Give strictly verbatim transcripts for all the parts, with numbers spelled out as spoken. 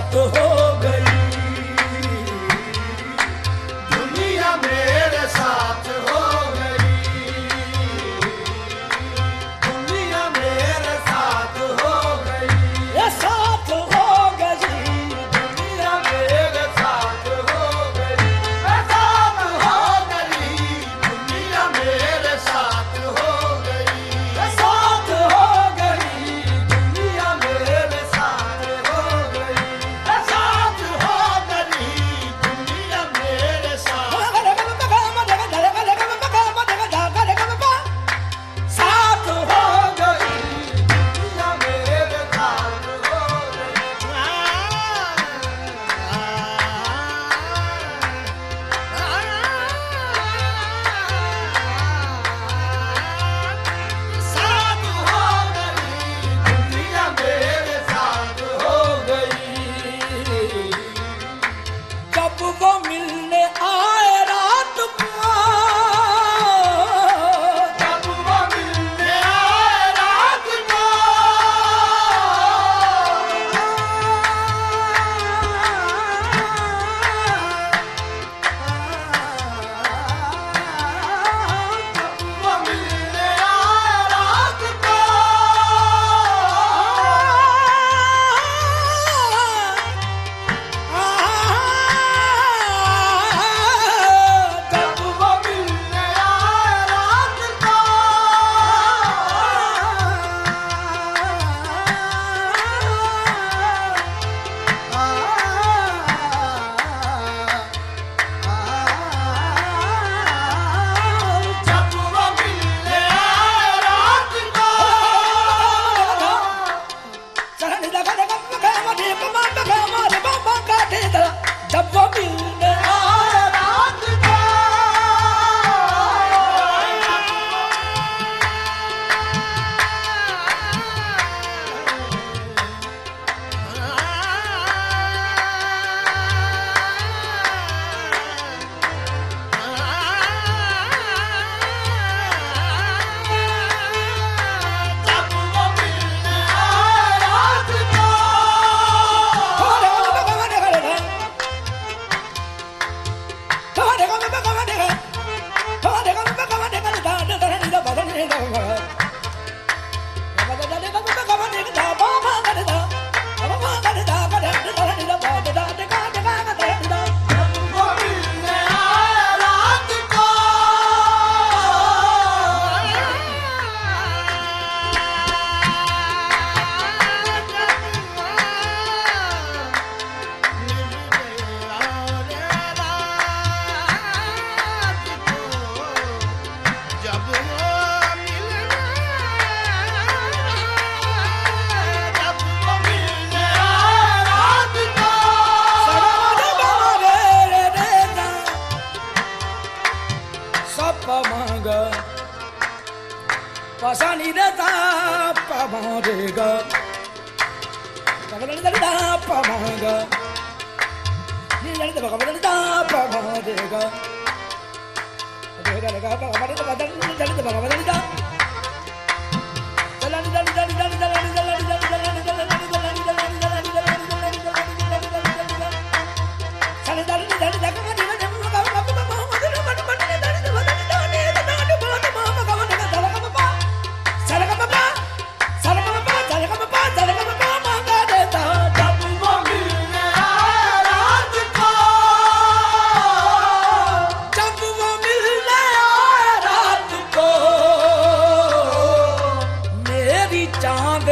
रात हो गई, दुनिया मेरे साथ हो गई, दुनिया मेरे साथ हो गई, ये साथ हो गई, दुनिया मेरे साथ हो गई, ये साथ हो गई, दुनिया मेरे साथ हो गई, ये साथ हो गई, दुनिया मेरे साथ हो गई, ये साथ हो गई, दुनिया मेरे साथ साथ हो गई, दुनिया मेरे साथ हो गई, साथ हो गई, दुनिया मेरे साथ हो गई। जब वो मिलने आए रात को, जब वो मिलने आए रात को, वो मिलने आए रात को, जब वो मिलने आए रात को, जब वो मिलने आए रात को, जब वो मिलने आए रात को, जब वो मिलने आए रात को, वो मिलने आए रात को, जब वो मिलने जब वो मिलने आए रात को, पसानी देता पमारेगा पमारेगा पमारेगा पमारेगा पमारेगा जब वो मिलने आए रात को, जब वो मिलने आए रात को, मेरी चांद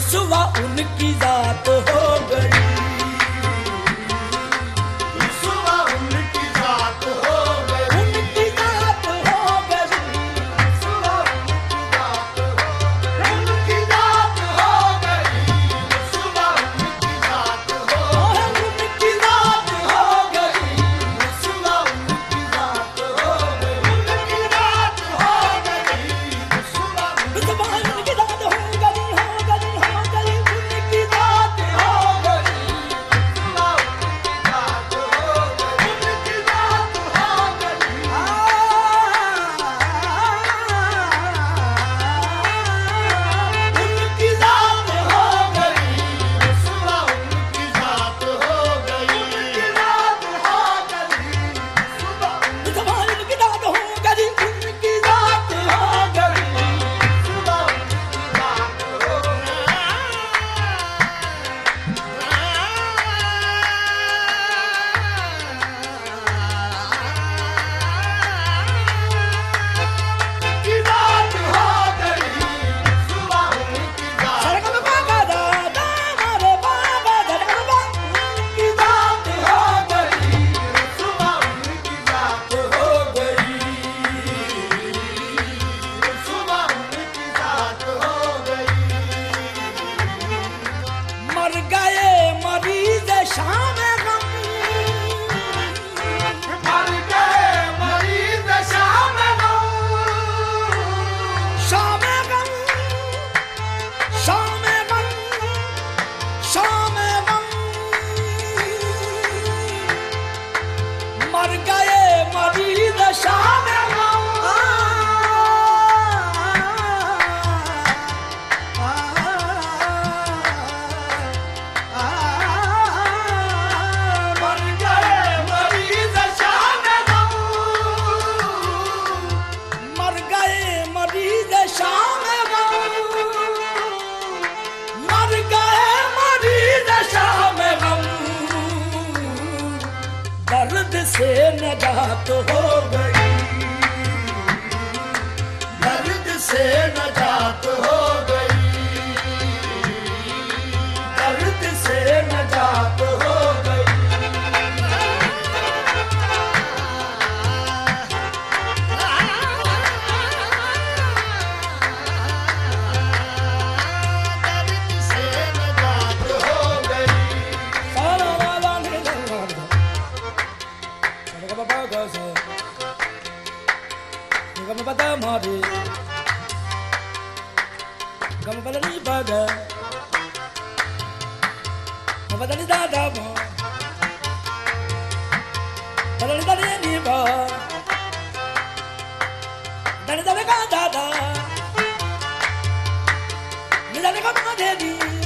रुसवा उनकी जात हो गई, रुसवा उनकी जात हो गई, उनकी जात हो गई, रुसवा उनकी जात हो गई, उनकी जात हो गई, रुसवा उनकी जात हो और उनकी जात हो गई, रुसवा उनकी जात हो गई, उनकी जात हो गई, रुसवा रुसवा उनकी जात हो गई, हो गई, हो गई, उनकी जात हो गई। रुसवा उनकी जात हो गई, उनकी जात हो गई, उनकी जात हो गई, रुसवा उनकी जात हो गई, उनकी जात हो गई, रुसवा रुसवा उनकी जात हो गई, उनकी जात हो गई। रुसवा उनकी जात हो उनकी जात हो गई, रुसवा उनकी जात सरगम बाबा दादा मारे बाबा धरम उनकी जात हो गई, रुसवा उनकी जात हो गई, रुसवा उनकी जात हो गई, मर गए मरीज शाम गम, मर गए मरीज शाम गम, शाम गम, शाम गम, शाम गम। मर गए मरीज शाम गम, मर गए मरीज शाम गम, मर गए मरीज शाम गम, मर गए मरीज शाम गम। दर्द से नजात हो गई, दर्द से नजात हो गई, दर्द से नजात हो गई। दर्द से नजात हो गई, सारा वाला ने दर्द सरगम बाबा गसे गम पता मारे गम बलनी बागा गम बलनी दादा बा बलनी दादी नी बा दादी दादा का दादा नी दादी का माँ दे दी